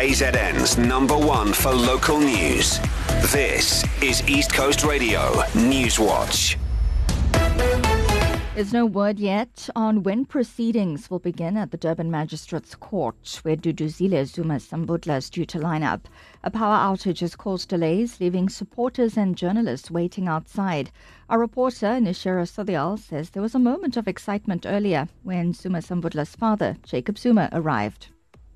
KZN's #1 for local news. This is East Coast Radio News Watch. There's no word yet on when proceedings will begin at the Durban Magistrates Court, where Duduzile Zuma Sambudla is due to line up. A power outage has caused delays, leaving supporters and journalists waiting outside. Our reporter, Nishira Sodial, says there was a moment of excitement earlier when Zuma Sambudla's father, Jacob Zuma, arrived.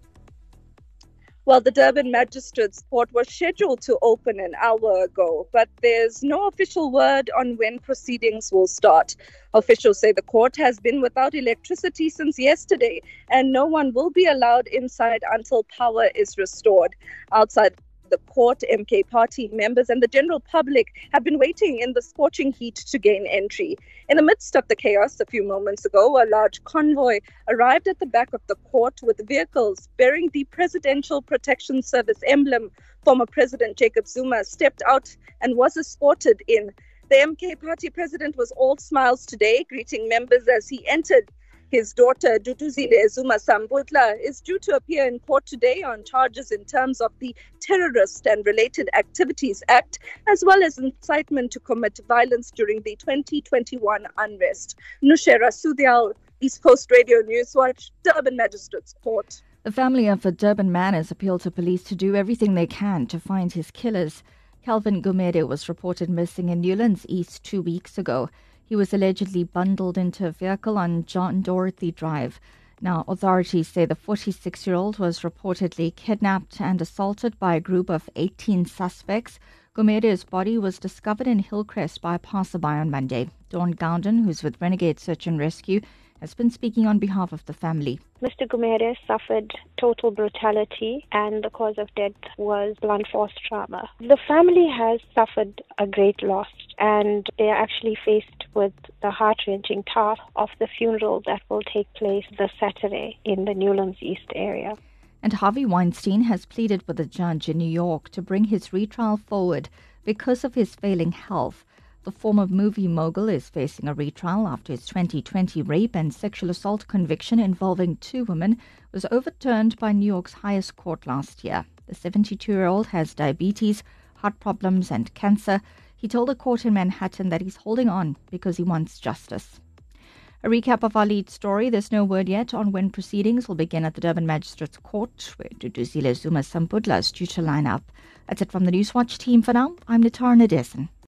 Well, the Durban Magistrates Court was scheduled to open an hour ago, but there's no official word on when proceedings will start. Officials say the court has been without electricity since yesterday, and no one will be allowed inside until power is restored. Outside the court, MK Party members and the general public have been waiting in the scorching heat to gain entry. In the midst of the chaos a few moments ago, a large convoy arrived at the back of the court with vehicles bearing the Presidential Protection Service emblem. Former President Jacob Zuma stepped out and was escorted in. The MK Party president was all smiles today, greeting members as he entered. His daughter, Duduzile Zuma Sambudla, is due to appear in court today on charges in terms of the Terrorist and Related Activities Act, as well as incitement to commit violence during the 2021 unrest. Nushera Sudial, East Coast Radio News Watch, Durban Magistrates Court. The family of a Durban man has appealed to police to do everything they can to find his killers. Calvin Gumede was reported missing in Newlands East 2 weeks ago. He was allegedly bundled into a vehicle on John Dorothy Drive. Now, authorities say the 46-year-old was reportedly kidnapped and assaulted by a group of 18 suspects. Gumede's body was discovered in Hillcrest by a passerby on Monday. Dawn Gounden, who's with Renegade Search and Rescue, has been speaking on behalf of the family. Mr. Gumede suffered total brutality and the cause of death was blunt force trauma. The family has suffered a great loss and they are actually faced with the heart-wrenching task of the funeral that will take place this Saturday in the Newlands East area. And Harvey Weinstein has pleaded with a judge in New York to bring his retrial forward because of his failing health. The former movie mogul is facing a retrial after his 2020 rape and sexual assault conviction involving 2 women was overturned by New York's highest court last year. The 72-year-old has diabetes, heart problems, and cancer. He told a court in Manhattan that he's holding on because he wants justice. A recap of our lead story. There's no word yet on when proceedings will begin at the Durban Magistrates Court, where Duduzile Zuma Sambudla is due to line up. That's it from the Newswatch team for now. I'm Natar Nadesan.